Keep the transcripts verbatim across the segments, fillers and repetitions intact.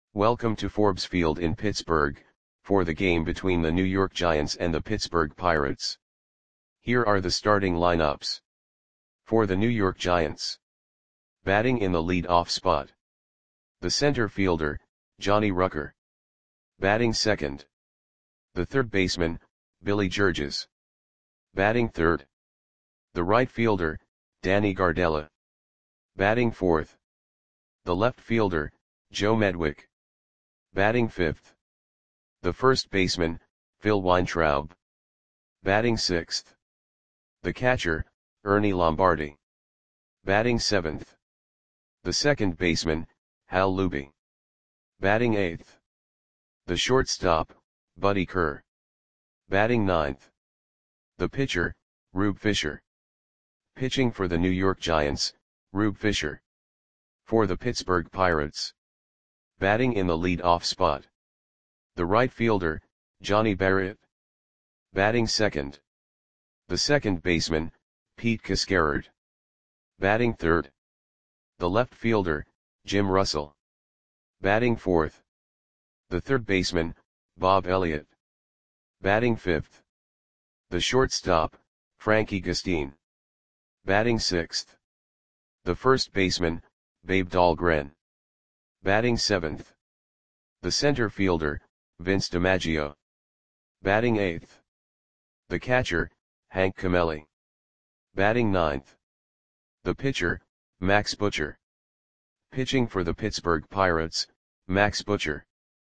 Welcome to Forbes Field in Pittsburgh, for the game between the New York Giants and the Pittsburgh Pirates. Here are the starting lineups. For the New York Giants. Batting in the lead-off spot. The center fielder, Johnny Rucker. Batting second. The third baseman, Billy Georges. Batting third. The right fielder, Danny Gardella. Batting fourth. The left fielder, Joe Medwick. Batting fifth. The first baseman, Phil Weintraub. Batting sixth. The catcher, Ernie Lombardi. Batting seventh. The second baseman, Hal Luby. Batting eighth. The shortstop, Buddy Kerr. Batting ninth. The pitcher, Rube Fisher. Pitching for the New York Giants, Rube Fisher. For the Pittsburgh Pirates. Batting in the lead-off spot. The right fielder, Johnny Barrett. Batting second. The second baseman, Pete Cascarard. Batting third. The left fielder, Jim Russell. Batting fourth. The third baseman, Bob Elliott. Batting fifth. The shortstop, Frankie Gustine. Batting sixth. The first baseman, Babe Dahlgren. Batting seventh. The center fielder, Vince DiMaggio. Batting eighth. The catcher, Hank Cameli. Batting ninth. The pitcher, Max Butcher. Pitching for the Pittsburgh Pirates, Max Butcher.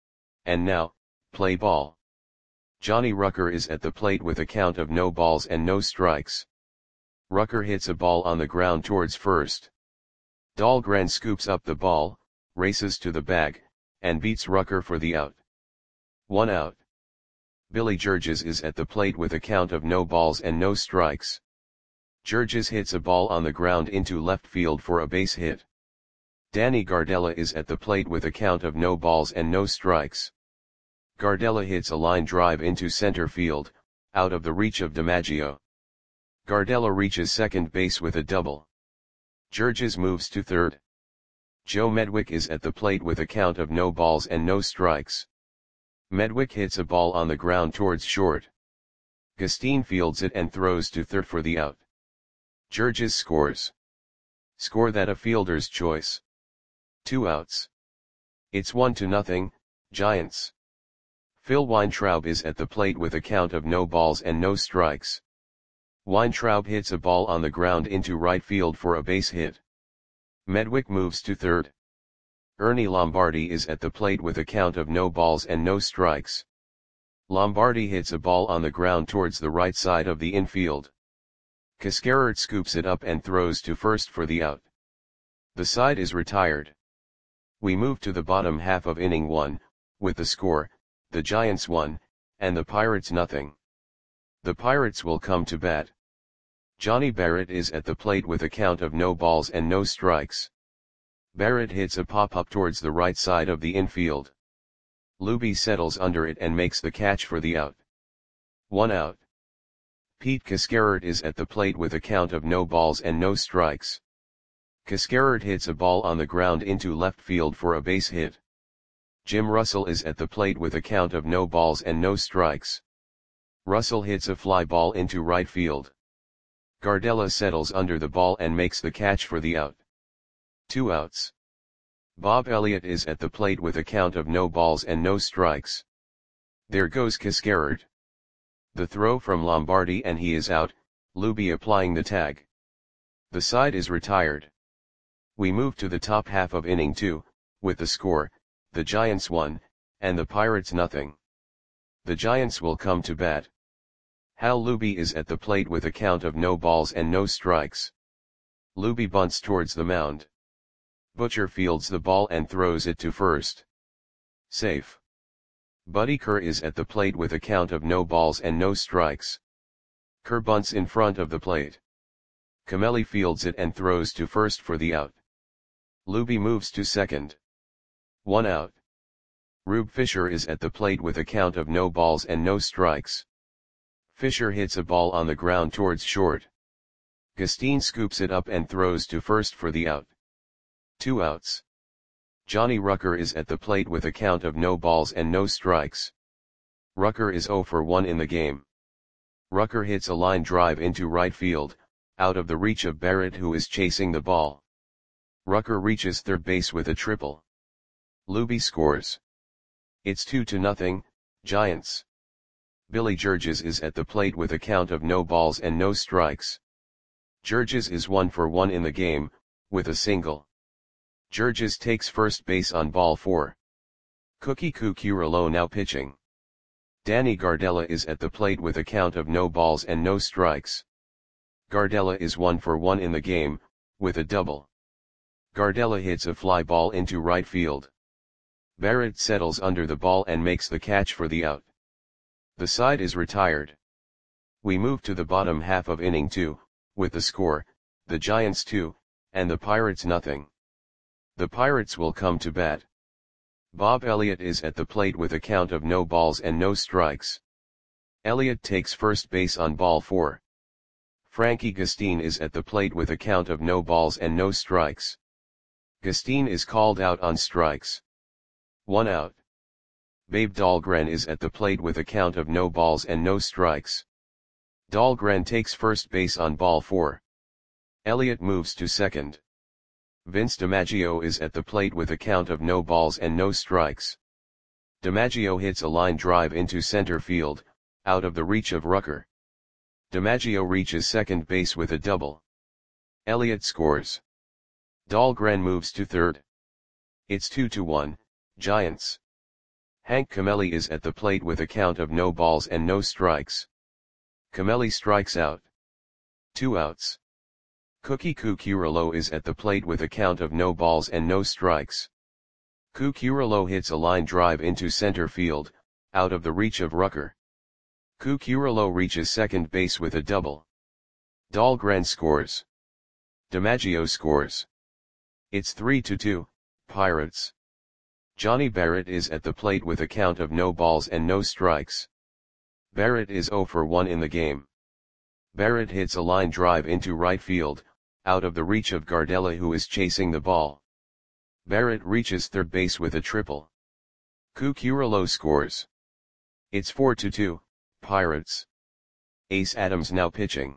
And now, play ball. Johnny Rucker is at the plate with a count of no balls and no strikes. Rucker hits a ball on the ground towards first. Dahlgren scoops up the ball, races to the bag, and beats Rucker for the out. One out. Billy Georges is at the plate with a count of no balls and no strikes. Georges hits a ball on the ground into left field for a base hit. Danny Gardella is at the plate with a count of no balls and no strikes. Gardella hits a line drive into center field, out of the reach of DiMaggio. Gardella reaches second base with a double. Georges moves to third. Joe Medwick is at the plate with a count of no balls and no strikes. Medwick hits a ball on the ground towards short. Gustine fields it and throws to third for the out. Georges scores. Score that a fielder's choice. Two outs. It's one to nothing, Giants. Phil Weintraub is at the plate with a count of no balls and no strikes. Weintraub hits a ball on the ground into right field for a base hit. Medwick moves to third. Ernie Lombardi is at the plate with a count of no balls and no strikes. Lombardi hits a ball on the ground towards the right side of the infield. Cascarard scoops it up and throws to first for the out. The side is retired. We move to the bottom half of inning one, with the score, the Giants one, and the Pirates nothing. The Pirates will come to bat. Johnny Barrett is at the plate with a count of no balls and no strikes. Barrett hits a pop-up towards the right side of the infield. Luby settles under it and makes the catch for the out. One out. Pete Cascarard is at the plate with a count of no balls and no strikes. Cascarard hits a ball on the ground into left field for a base hit. Jim Russell is at the plate with a count of no balls and no strikes. Russell hits a fly ball into right field. Gardella settles under the ball and makes the catch for the out. Two outs. Bob Elliott is at the plate with a count of no balls and no strikes. There goes Cascarard. The throw from Lombardi and he is out, Luby applying the tag. The side is retired. We move to the top half of inning two, with the score, the Giants one, and the Pirates nothing. The Giants will come to bat. Hal Luby is at the plate with a count of no balls and no strikes. Luby bunts towards the mound. Butcher fields the ball and throws it to first. Safe. Buddy Kerr is at the plate with a count of no balls and no strikes. Kerr bunts in front of the plate. Cameli fields it and throws to first for the out. Luby moves to second. One out. Rube Fisher is at the plate with a count of no balls and no strikes. Fisher hits a ball on the ground towards short. Gustine scoops it up and throws to first for the out. Two outs. Johnny Rucker is at the plate with a count of no balls and no strikes. Rucker is zero for one in the game. Rucker hits a line drive into right field, out of the reach of Barrett, who is chasing the ball. Rucker reaches third base with a triple. Luby scores. It's two to nothing, Giants. Billy Georges is at the plate with a count of no balls and no strikes. Georges is one for one in the game, with a single. Georges takes first base on ball four. Cookie Cucurullo now pitching. Danny Gardella is at the plate with a count of no balls and no strikes. Gardella is one for one in the game, with a double. Gardella hits a fly ball into right field. Barrett settles under the ball and makes the catch for the out. The side is retired. We move to the bottom half of inning two, with the score, the Giants two, and the Pirates nothing. The Pirates will come to bat. Bob Elliott is at the plate with a count of no balls and no strikes. Elliott takes first base on ball four. Frankie Gustin is at the plate with a count of no balls and no strikes. Gustin is called out on strikes. One out. Babe Dahlgren is at the plate with a count of no balls and no strikes. Dahlgren takes first base on ball four. Elliott moves to second. Vince DiMaggio is at the plate with a count of no balls and no strikes. DiMaggio hits a line drive into center field, out of the reach of Rucker. DiMaggio reaches second base with a double. Elliott scores. Dahlgren moves to third. It's two to one, Giants. Hank Camelli is at the plate with a count of no balls and no strikes. Camelli strikes out. Two outs. Cookie Cucurullo is at the plate with a count of no balls and no strikes. Cucurullo hits a line drive into center field, out of the reach of Rucker. Cucurullo reaches second base with a double. Dahlgren scores. DiMaggio scores. It's three to two, Pirates. Johnny Barrett is at the plate with a count of no balls and no strikes. Barrett is zero for one in the game. Barrett hits a line drive into right field, out of the reach of Gardella, who is chasing the ball. Barrett reaches third base with a triple. Cucurullo scores. It's four to two, Pirates. Ace Adams now pitching.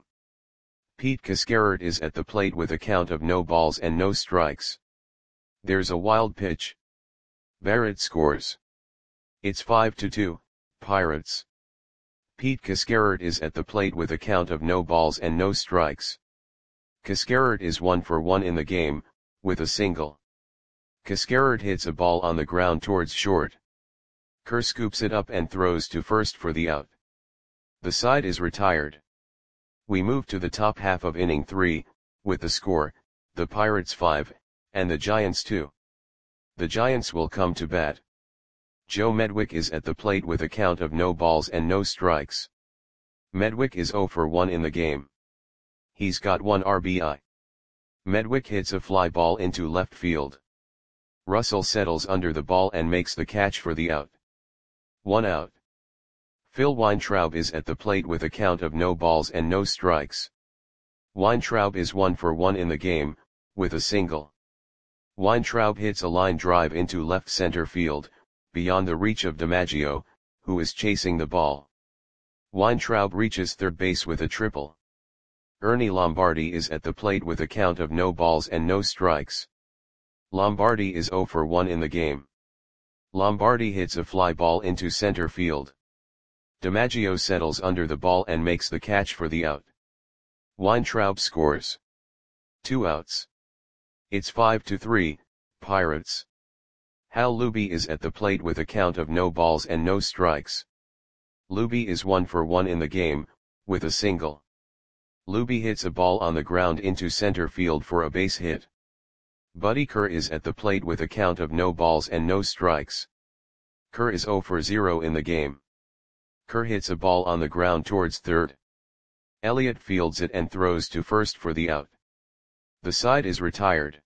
Pete Cascarert is at the plate with a count of no balls and no strikes. There's a wild pitch. Barrett scores. It's five to two, Pirates. Pete Cascarert is at the plate with a count of no balls and no strikes. Cascarert is one for one in the game, with a single. Cascarert hits a ball on the ground towards short. Kerr scoops it up and throws to first for the out. The side is retired. We move to the top half of inning three, with the score, the Pirates five, and the Giants two. The Giants will come to bat. Joe Medwick is at the plate with a count of no balls and no strikes. Medwick is zero for one in the game. He's got one R B I. Medwick hits a fly ball into left field. Russell settles under the ball and makes the catch for the out. One out. Phil Weintraub is at the plate with a count of no balls and no strikes. Weintraub is one for one in the game, with a single. Weintraub hits a line drive into left center field, beyond the reach of DiMaggio, who is chasing the ball. Weintraub reaches third base with a triple. Ernie Lombardi is at the plate with a count of no balls and no strikes. Lombardi is zero for one in the game. Lombardi hits a fly ball into center field. DiMaggio settles under the ball and makes the catch for the out. Weintraub scores. Two outs. It's five to three, Pirates. Hal Luby is at the plate with a count of no balls and no strikes. Luby is one for one in the game, with a single. Luby hits a ball on the ground into center field for a base hit. Buddy Kerr is at the plate with a count of no balls and no strikes. Kerr is zero for zero in the game. Kerr hits a ball on the ground towards third. Elliott fields it and throws to first for the out. The side is retired.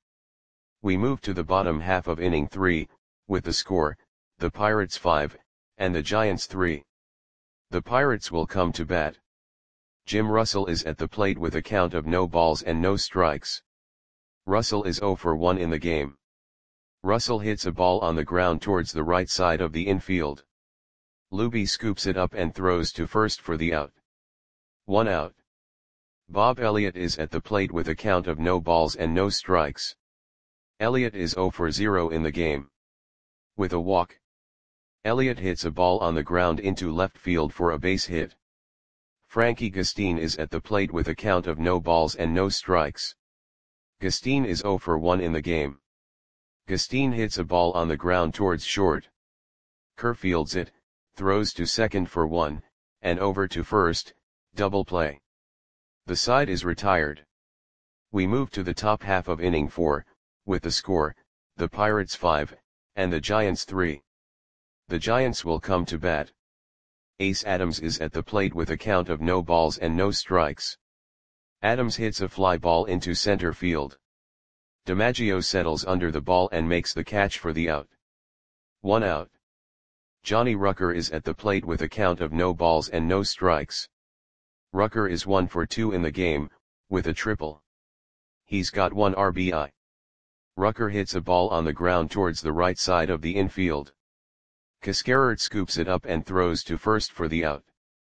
We move to the bottom half of inning three, with the score, the Pirates five, and the Giants three. The Pirates will come to bat. Jim Russell is at the plate with a count of no balls and no strikes. Russell is zero for one in the game. Russell hits a ball on the ground towards the right side of the infield. Luby scoops it up and throws to first for the out. One out. Bob Elliott is at the plate with a count of no balls and no strikes. Elliott is zero for zero in the game. With a walk, Elliott hits a ball on the ground into left field for a base hit. Frankie Gustin is at the plate with a count of no balls and no strikes. Gustin is zero for one in the game. Gustin hits a ball on the ground towards short. Kerr fields it, throws to second for one, and over to first, double play. The side is retired. We move to the top half of inning four, with the score, the Pirates five, and the Giants three. The Giants will come to bat. Ace Adams is at the plate with a count of no balls and no strikes. Adams hits a fly ball into center field. DiMaggio settles under the ball and makes the catch for the out. One out. Johnny Rucker is at the plate with a count of no balls and no strikes. Rucker is one for two in the game, with a triple. He's got one R B I. Rucker hits a ball on the ground towards the right side of the infield. Cascarert scoops it up and throws to first for the out.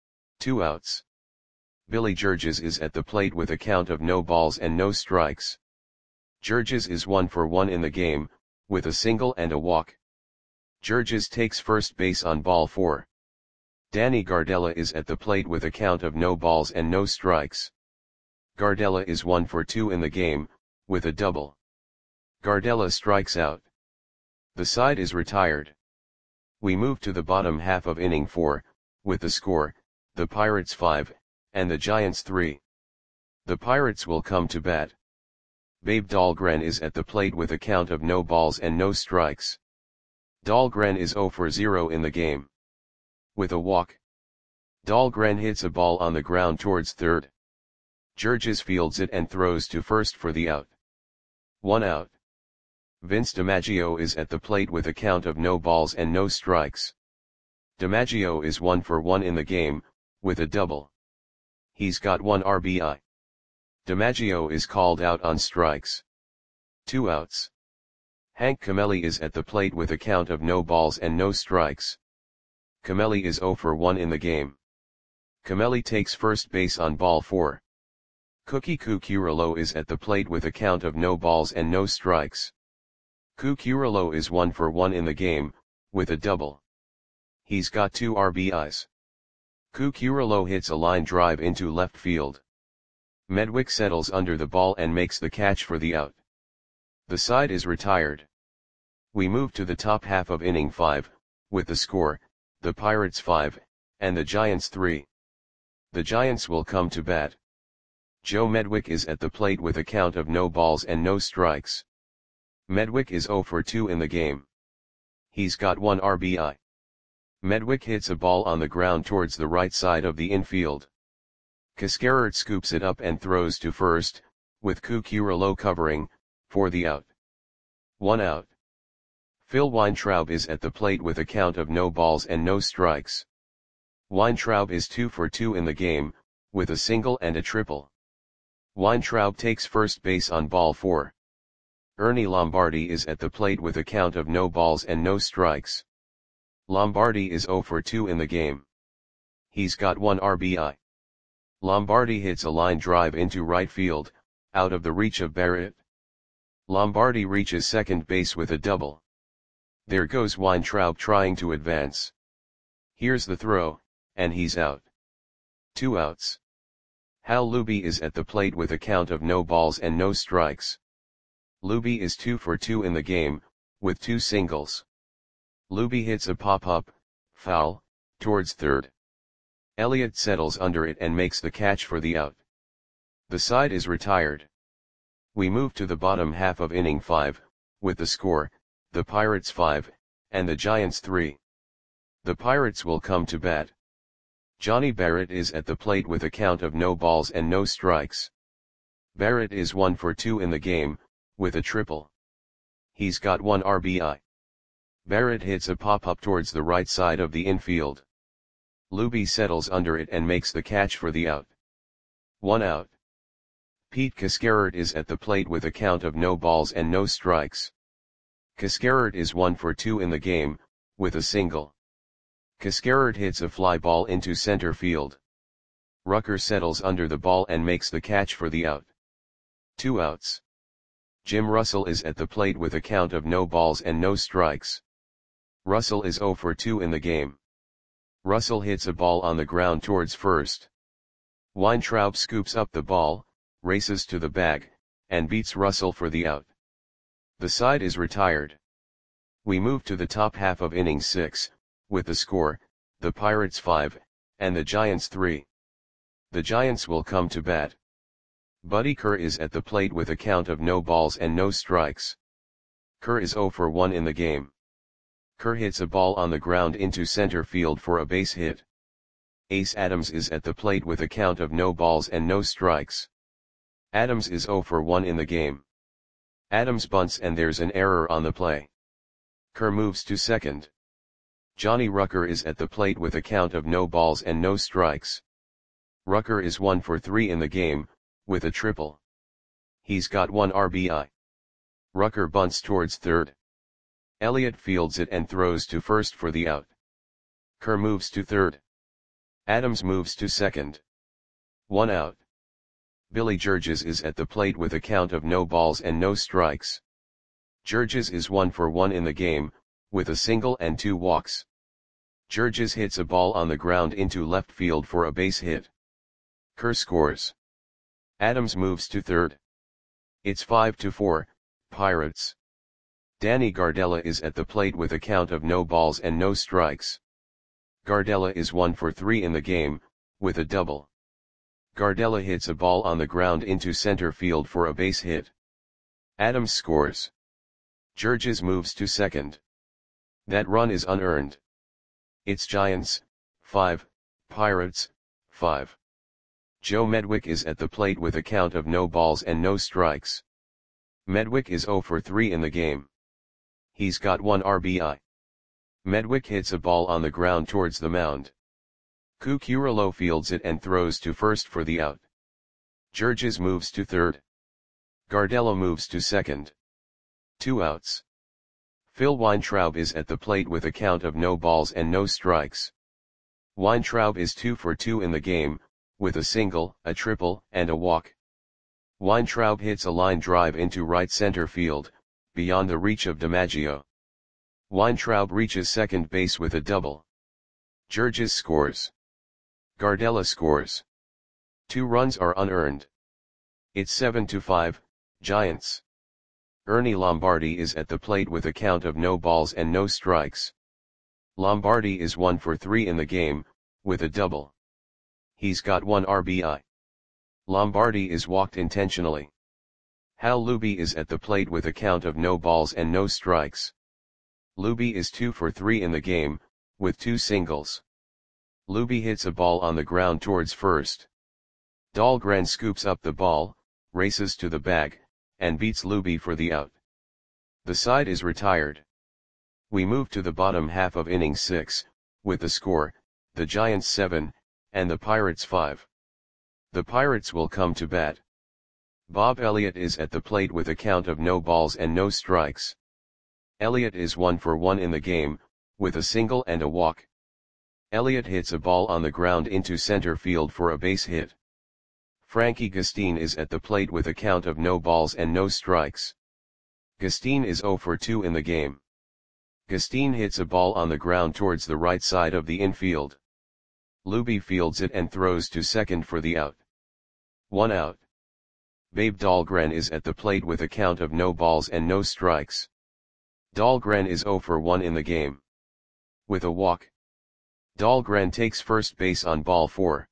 Two outs. Billy Georges is at the plate with a count of no balls and no strikes. Georges is one for one in the game, with a single and a walk. Georges takes first base on ball four. Danny Gardella is at the plate with a count of no balls and no strikes. Gardella is one for two in the game, with a double. Gardella strikes out. The side is retired. We move to the bottom half of inning four, with the score, the Pirates five, and the Giants three. The Pirates will come to bat. Babe Dahlgren is at the plate with a count of no balls and no strikes. Dahlgren is zero for zero in the game. With a walk, Dahlgren hits a ball on the ground towards third. Georges fields it and throws to first for the out. One out. Vince DiMaggio is at the plate with a count of no balls and no strikes. DiMaggio is one for one in the game, with a double. He's got one R B I. DiMaggio is called out on strikes. Two outs. Hank Camelli is at the plate with a count of no balls and no strikes. Camelli is zero for one in the game. Camelli takes first base on ball four. Cookie Cucurullo is at the plate with a count of no balls and no strikes. Cucurullo is one for one in the game, with a double. He's got two R B Is. Cucurullo hits a line drive into left field. Medwick settles under the ball and makes the catch for the out. The side is retired. We move to the top half of inning five, with the score, the Pirates five, and the Giants three. The Giants will come to bat. Joe Medwick is at the plate with a count of no balls and no strikes. Medwick is zero for two in the game. He's got one R B I. Medwick hits a ball on the ground towards the right side of the infield. Cascarert scoops it up and throws to first, with Cucurullo covering, for the out. One out. Phil Weintraub is at the plate with a count of no balls and no strikes. Weintraub is two for two in the game, with a single and a triple. Weintraub takes first base on ball four. Ernie Lombardi is at the plate with a count of no balls and no strikes. Lombardi is zero for two in the game. He's got one R B I. Lombardi hits a line drive into right field, out of the reach of Barrett. Lombardi reaches second base with a double. There goes Weintraub trying to advance. Here's the throw, and he's out. Two outs. Hal Luby is at the plate with a count of no balls and no strikes. Luby is two for two in the game, with two singles. Luby hits a pop-up, foul, towards third. Elliott settles under it and makes the catch for the out. The side is retired. We move to the bottom half of inning five, with the score, the Pirates five, and the Giants three. The Pirates will come to bat. Johnny Barrett is at the plate with a count of no balls and no strikes. Barrett is one for two in the game, with a triple. He's got one R B I. Barrett hits a pop-up towards the right side of the infield. Luby settles under it and makes the catch for the out. One out. Pete Cascarert is at the plate with a count of no balls and no strikes. Cascarert is one for two in the game, with a single. Cascarert hits a fly ball into center field. Rucker settles under the ball and makes the catch for the out. Two outs. Jim Russell is at the plate with a count of no balls and no strikes. Russell is zero for two in the game. Russell hits a ball on the ground towards first. Weintraub scoops up the ball, races to the bag, and beats Russell for the out. The side is retired. We move to the top half of inning six, with the score, the Pirates five, and the Giants three. The Giants will come to bat. Buddy Kerr is at the plate with a count of no balls and no strikes. Kerr is zero for one in the game. Kerr hits a ball on the ground into center field for a base hit. Ace Adams is at the plate with a count of no balls and no strikes. Adams is zero for one in the game. Adams bunts and there's an error on the play. Kerr moves to second. Johnny Rucker is at the plate with a count of no balls and no strikes. Rucker is one for three in the game, with a triple. He's got one R B I. Rucker bunts towards third. Elliott fields it and throws to first for the out. Kerr moves to third. Adams moves to second. One out. Billy Georges is at the plate with a count of no balls and no strikes. Georges is one for one in the game, with a single and two walks. Georges hits a ball on the ground into left field for a base hit. Kerr scores. Adams moves to third. It's five to four, Pirates. Danny Gardella is at the plate with a count of no balls and no strikes. Gardella is one for three in the game, with a double. Gardella hits a ball on the ground into center field for a base hit. Adams scores. Georges moves to second. That run is unearned. It's Giants, five, Pirates, five. Joe Medwick is at the plate with a count of no balls and no strikes. Medwick is zero for three in the game. He's got one R B I. Medwick hits a ball on the ground towards the mound. Cucurullo fields it and throws to first for the out. Georges moves to third. Gardella moves to second. Two outs. Phil Weintraub is at the plate with a count of no balls and no strikes. Weintraub is two for two in the game, with a single, a triple, and a walk. Weintraub hits a line drive into right center field, beyond the reach of DiMaggio. Weintraub reaches second base with a double. Georges scores. Gardella scores. Two runs are unearned. It's seven to five, Giants. Ernie Lombardi is at the plate with a count of no balls and no strikes. Lombardi is one for three in the game, with a double. He's got one R B I. Lombardi is walked intentionally. Hal Luby is at the plate with a count of no balls and no strikes. Luby is two for three in the game, with two singles. Luby hits a ball on the ground towards first. Dahlgren scoops up the ball, races to the bag, and beats Luby for the out. The side is retired. We move to the bottom half of inning six, with the score, the Giants seven, and the Pirates five. The Pirates will come to bat. Bob Elliott is at the plate with a count of no balls and no strikes. Elliott is one for one in the game, with a single and a walk. Elliott hits a ball on the ground into center field for a base hit. Frankie Gustin is at the plate with a count of no balls and no strikes. Gustin is zero for two in the game. Gustin hits a ball on the ground towards the right side of the infield. Luby fields it and throws to second for the out. One out. Babe Dahlgren is at the plate with a count of no balls and no strikes. Dahlgren is zero for one in the game. With a walk. Dahlgren takes first base on ball four.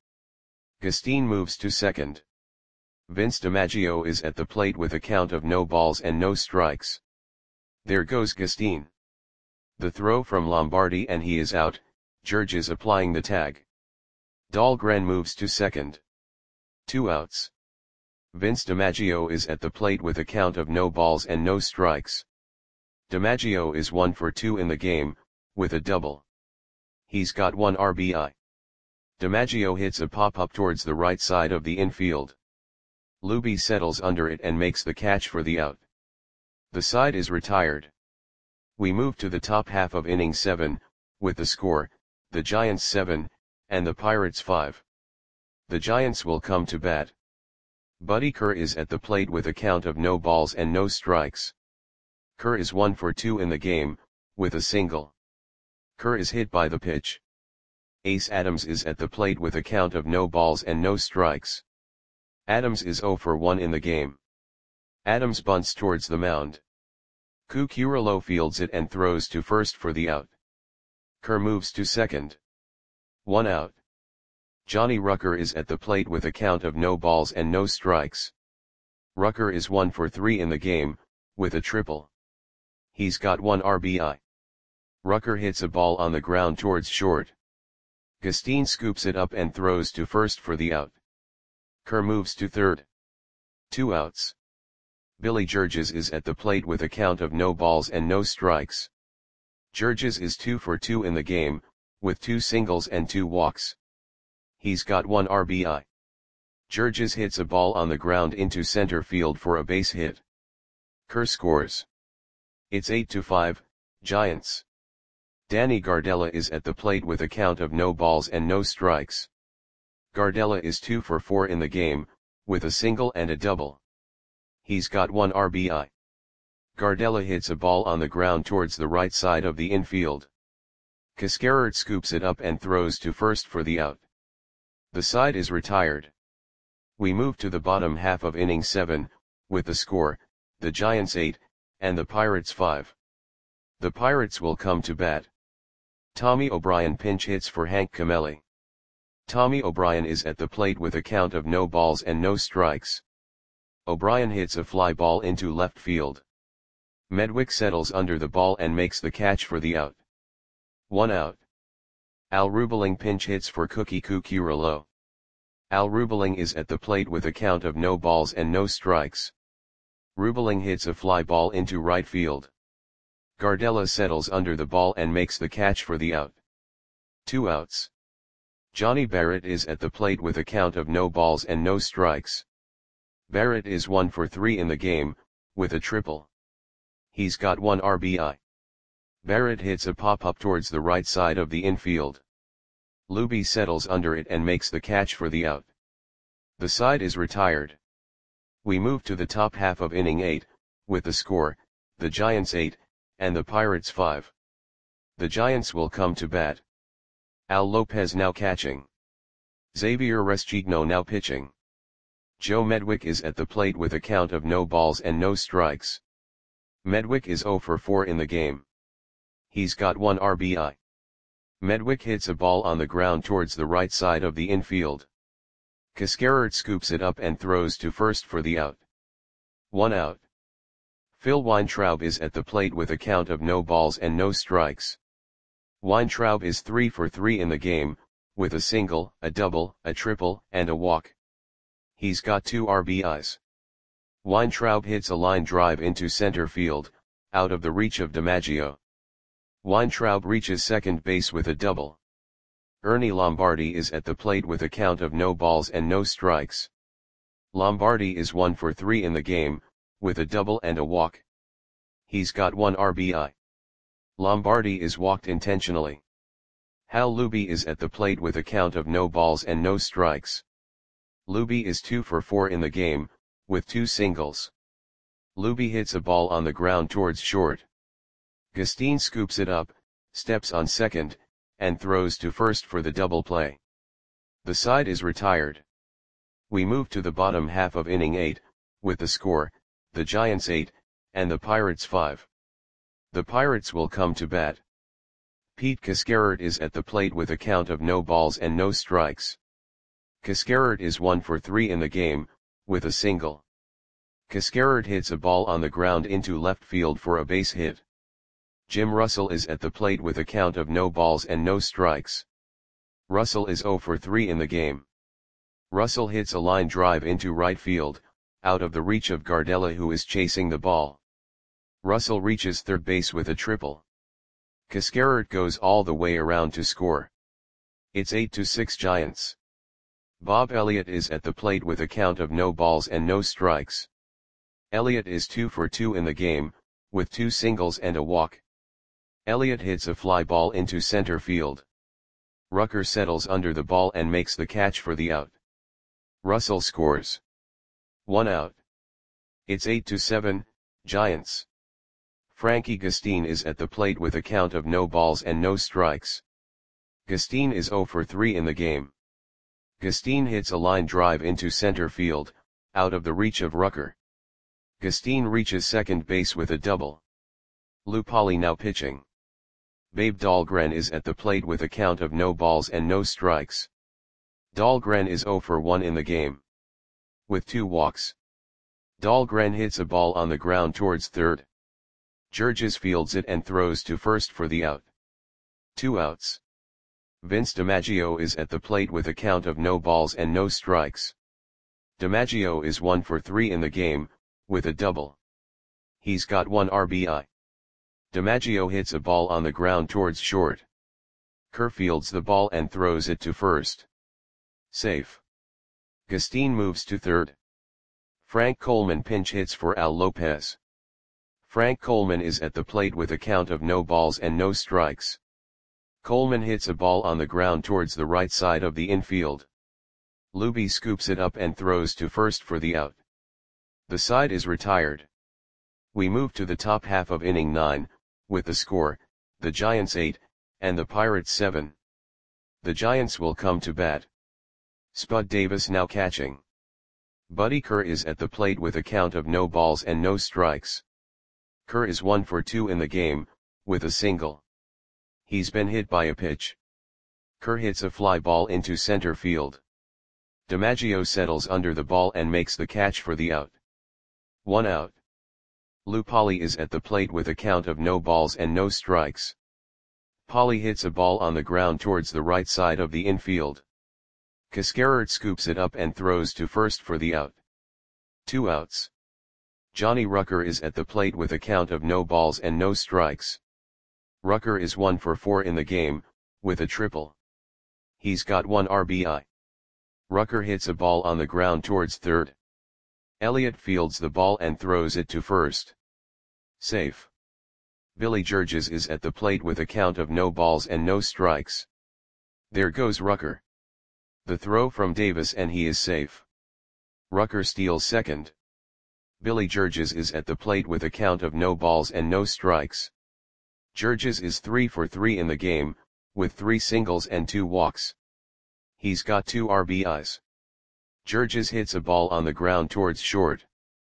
Gustin moves to second. Vince DiMaggio is at the plate with a count of no balls and no strikes. There goes Gustin. The throw from Lombardi and he is out, Georges applying the tag. Dahlgren moves to second. Two outs. Vince DiMaggio is at the plate with a count of no balls and no strikes. DiMaggio is one for two in the game, with a double. He's got one R B I. DiMaggio hits a pop-up towards the right side of the infield. Luby settles under it and makes the catch for the out. The side is retired. We move to the top half of inning seven, with the score, the Giants seven, and the Pirates five. The Giants will come to bat. Buddy Kerr is at the plate with a count of no balls and no strikes. Kerr is one for two in the game, with a single. Kerr is hit by the pitch. Ace Adams is at the plate with a count of no balls and no strikes. Adams is zero for one in the game. Adams bunts towards the mound. Cucurella fields it and throws to first for the out. Kerr moves to second. One out. Johnny Rucker is at the plate with a count of no balls and no strikes. Rucker is one for three in the game, with a triple. He's got one R B I. Rucker hits a ball on the ground towards short. Gustine scoops it up and throws to first for the out. Kerr moves to third. Two outs. Billy Georges is at the plate with a count of no balls and no strikes. Georges is two for two in the game, with two singles and two walks. He's got one R B I. Georges hits a ball on the ground into center field for a base hit. Kerr scores. It's eight to five, Giants. Danny Gardella is at the plate with a count of no balls and no strikes. Gardella is two for four in the game, with a single and a double. He's got one R B I. Gardella hits a ball on the ground towards the right side of the infield. Cascarard scoops it up and throws to first for the out. The side is retired. We move to the bottom half of inning seven, with the score, the Giants eight, and the Pirates five. The Pirates will come to bat. Tommy O'Brien pinch hits for Hank Camelli. Tommy O'Brien is at the plate with a count of no balls and no strikes. O'Brien hits a fly ball into left field. Medwick settles under the ball and makes the catch for the out. One out. Al Rubeling pinch hits for Cookie Cucurella. Al Rubeling is at the plate with a count of no balls and no strikes. Rubeling hits a fly ball into right field. Gardella settles under the ball and makes the catch for the out. Two outs. Johnny Barrett is at the plate with a count of no balls and no strikes. Barrett is one for three in the game, with a triple. He's got one R B I. Barrett hits a pop-up towards the right side of the infield. Luby settles under it and makes the catch for the out. The side is retired. We move to the top half of inning eight, with the score, the Giants eight, and the Pirates five. The Giants will come to bat. Al Lopez now catching. Xavier Restigno now pitching. Joe Medwick is at the plate with a count of no balls and no strikes. Medwick is zero for four in the game. He's got one R B I. Medwick hits a ball on the ground towards the right side of the infield. Cascarard scoops it up and throws to first for the out. One out. Phil Weintraub is at the plate with a count of no balls and no strikes. Weintraub is three for three in the game, with a single, a double, a triple, and a walk. He's got two R B Is. Weintraub hits a line drive into center field, out of the reach of DiMaggio. Weintraub reaches second base with a double. Ernie Lombardi is at the plate with a count of no balls and no strikes. Lombardi is one for three in the game, with a double and a walk. He's got one R B I. Lombardi is walked intentionally. Hal Luby is at the plate with a count of no balls and no strikes. Luby is two for four in the game, with two singles. Luby hits a ball on the ground towards short. Gustine scoops it up, steps on second, and throws to first for the double play. The side is retired. We move to the bottom half of inning eight, with the score, the Giants eight, and the Pirates five. The Pirates will come to bat. Pete Cascarard is at the plate with a count of no balls and no strikes. Cascarard is one for three in the game, with a single. Cascarard hits a ball on the ground into left field for a base hit. Jim Russell is at the plate with a count of no balls and no strikes. Russell is zero for three in the game. Russell hits a line drive into right field, out of the reach of Gardella, who is chasing the ball. Russell reaches third base with a triple. Cascarard goes all the way around to score. It's eight to six Giants. Bob Elliott is at the plate with a count of no balls and no strikes. Elliott is two for two in the game, with two singles and a walk. Elliott hits a fly ball into center field. Rucker settles under the ball and makes the catch for the out. Russell scores. One out. It's eight to seven, Giants. Frankie Gustin is at the plate with a count of no balls and no strikes. Gustin is zero for three in the game. Gustin hits a line drive into center field, out of the reach of Rucker. Gustin reaches second base with a double. Lou Polly now pitching. Babe Dahlgren is at the plate with a count of no balls and no strikes. Dahlgren is zero for one in the game. With two walks. Dahlgren hits a ball on the ground towards third. Georges fields it and throws to first for the out. Two outs. Vince DiMaggio is at the plate with a count of no balls and no strikes. DiMaggio is one for three in the game, with a double. He's got one R B I. DiMaggio hits a ball on the ground towards short. Kerr fields the ball and throws it to first. Safe. Gustin moves to third. Frank Coleman pinch hits for Al Lopez. Frank Coleman is at the plate with a count of no balls and no strikes. Coleman hits a ball on the ground towards the right side of the infield. Luby scoops it up and throws to first for the out. The side is retired. We move to the top half of inning nine, with the score, the Giants eight, and the Pirates seven. The Giants will come to bat. Spud Davis now catching. Buddy Kerr is at the plate with a count of no balls and no strikes. Kerr is one for two in the game, with a single. He's been hit by a pitch. Kerr hits a fly ball into center field. DiMaggio settles under the ball and makes the catch for the out. One out. Lou Polly is at the plate with a count of no balls and no strikes. Polly hits a ball on the ground towards the right side of the infield. Cascarert scoops it up and throws to first for the out. Two outs. Johnny Rucker is at the plate with a count of no balls and no strikes. Rucker is one for four in the game, with a triple. He's got one R B I. Rucker hits a ball on the ground towards third. Elliott fields the ball and throws it to first. Safe. Billy Georges is at the plate with a count of no balls and no strikes. There goes Rucker. The throw from Davis and he is safe. Rucker steals second. Billy Georges is at the plate with a count of no balls and no strikes. Georges is three for three in the game, with three singles and two walks. He's got two R B Is. Georges hits a ball on the ground towards short.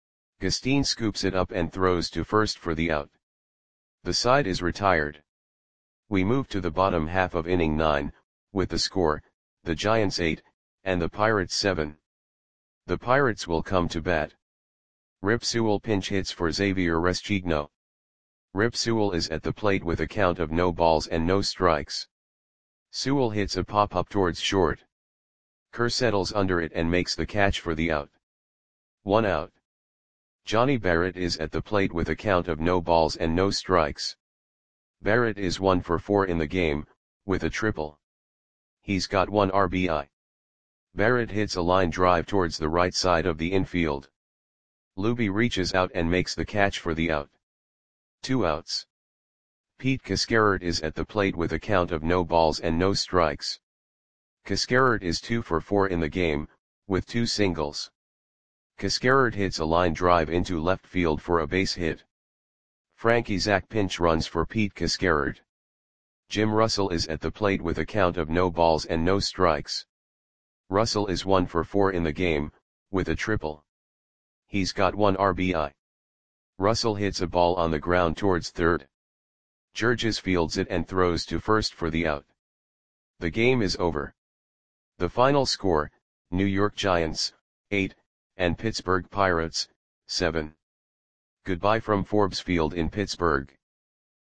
Gustin scoops it up and throws to first for the out. The side is retired. We move to the bottom half of inning nine, with the score, the Giants eight, and the Pirates seven. The Pirates will come to bat. Rip Sewell pinch hits for Xavier Restigno. Rip Sewell is at the plate with a count of no balls and no strikes. Sewell hits a pop-up towards short. Kerr settles under it and makes the catch for the out. One out. Johnny Barrett is at the plate with a count of no balls and no strikes. Barrett is one for four in the game, with a triple. He's got one R B I. Barrett hits a line drive towards the right side of the infield. Luby reaches out and makes the catch for the out. Two outs. Pete Cascarert is at the plate with a count of no balls and no strikes. Cascarert is two for four in the game, with two singles. Cascarert hits a line drive into left field for a base hit. Frankie Zach pinch runs for Pete Cascarert. Jim Russell is at the plate with a count of no balls and no strikes. Russell is one for four in the game, with a triple. He's got one R B I. Russell hits a ball on the ground towards third. Georges fields it and throws to first for the out. The game is over. The final score, New York Giants, eight, and Pittsburgh Pirates, seven. Goodbye from Forbes Field in Pittsburgh.